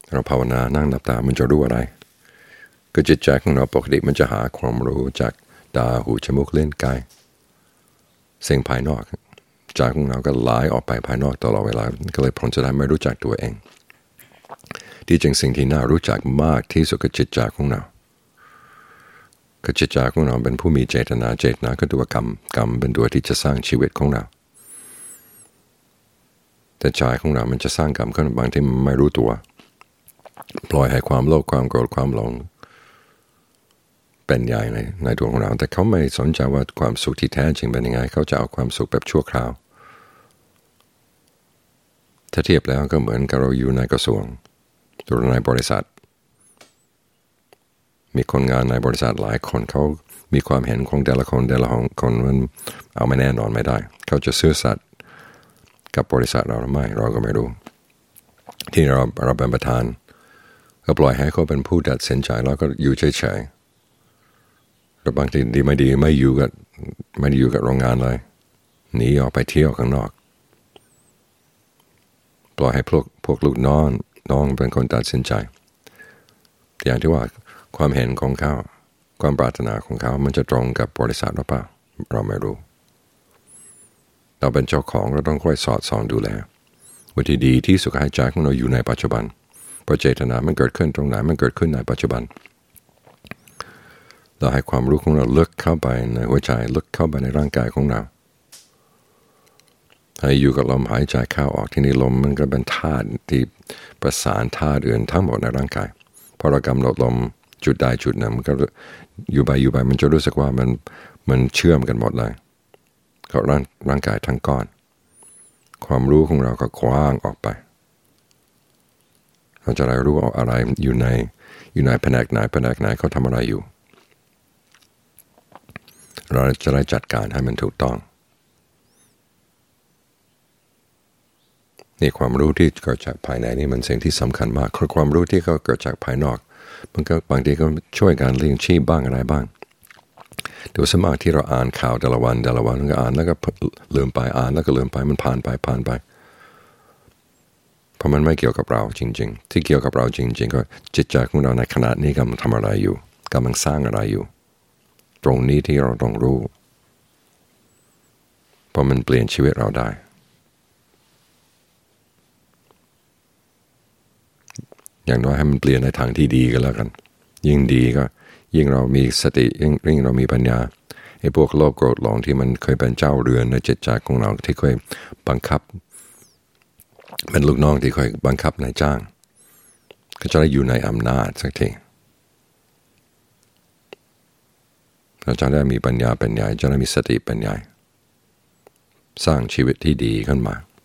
เราภาวนานั่งหลับตามันจะรู้อะไรก็จิตใจของเราปกติมันจะหาความรู้จากตาหูจมูกลิ้นกายสิ่งภายนอกใจของเราก็ไหลออกไปภายนอกตลอดเวลาก็เลยผลจะทำไม่รู้จักตัวเองที่จริงสิ่งที่น่ารู้จักมากที่สุดคือจิตใจของเราก็จิตใจของเราเป็นผู้มีเจตนาก็ตัวกรรมเป็นตัวที่จะสร้างชีวิตของเราแต่ใจของเรามันจะสร้างกรรมขึ้นบางที่ไม่รู้ตัวปล่อยให้ความโลภความโกรธความหลงเป็นใหญ่ในตัวของเราแต่เขาไม่สนใจว่าความสุขที่แท้จริงเป็นยังไงเขาจะเอาความสุขแบบชั่วคราวถ้าเทียบแล้วก็เหมือนกับเราอยู่ในกระทรวงหรือในบริษัทมีคนงานในบริษัทหลายคนเขามีความเห็นของแต่ละคนมันเอาไม่แน่นอนไม่ได้เขาจะซื่อสัตย์กับบริษัทเราหรือไม่เราก็ไม่รู้ที่เราเป็นประธานก็ปล่อยให้เขาเป็นผู้ตัดสินใจแล้วก็อยู่เฉยๆแต่บางทีดีไม่ดีไม่อยู่กับโรงงานเลยหนีออกไปเที่ยวข้างนอกปล่อยให้พวกลูกน้องเป็นคนตัดสินใจอย่างที่ว่าความเห็นของเขาความปรารถนาของเขามันจะตรงกับบริษัทหรือเปล่าเราไม่รู้เราเป็นเจ้าของเราต้องค่อยสอดส่องดูแลวิธีดีที่สุดให้ใจของเราอยู่ในปัจจุบันเพราะเจตนามันเกิดขึ้นตรงไหนมันเกิดขึ้นในปัจจุบันเราให้ความรู้ของเราลึกเข้าไปในหัวใจลึกเข้าไปในร่างกายของเราให้อยู่กับลมหายใจเข้าออกที่นี่ลมมันก็เป็นธาตุที่ประสานธาตุอื่นทั้งหมดในร่างกายพอเรากำหนดลมจุดใดจุดหนึ่งมันก็อยู่ไปมันจะรู้สึกว่ามันเชื่อมกันหมดเลยกับร่างกายทั้งก้อนความรู้ของเราก็กว้างออกไปเราจะได้รู้ว่าอะไรอยู่ในแผนกไหนเขาทำอะไรอยู่เราจะได้จัดการให้มันถูกต้องนี่ความรู้ที่เกิดจากภายในนี่มันสิ่งที่สำคัญมากความรู้ที่เขาเกิดจากภายนอกมันก็บางทีก็ช่วยการเลี้ยงชีพบ้างอะไรบ้างเดี๋ยวสมากที่เราอ่านข่าวแต่ละวันก็อ่านแล้วก็ลืมไปอ่านแล้วก็ลืมไปมันผ่านไปเพราะมันไม่เกี่ยวกับเราจริงๆที่เกี่ยวกับเราจริงๆก็จิตใจของเราในขณะนี้กำลังทำอะไรอยู่กำลังสร้างอะไรอยู่ตรงนี้ที่เราต้องรู้เพราะมันเปลี่ยนชีวิตเราได้อย่างน้อยให้มันเปลี่ยนในทางที่ดีก็แล้วกันยิ่งดีก็ยิ่งเรามีสติยิ่งเรามีปัญญาไอ้พวกโลภโกรธหลงที่มันเคยเป็นเจ้าเรือนในจิตใจของเราที่เคยบังคับเป็นลูกน้องที่เคยบังคับนายจ้างก็จะได้อยู่ในอำนาจสักทีเราจะได้มีปัญญาเป็นใหญ่จะได้มีสติเป็นใหญ่สร้างชีวิตที่ดีขึ้นมา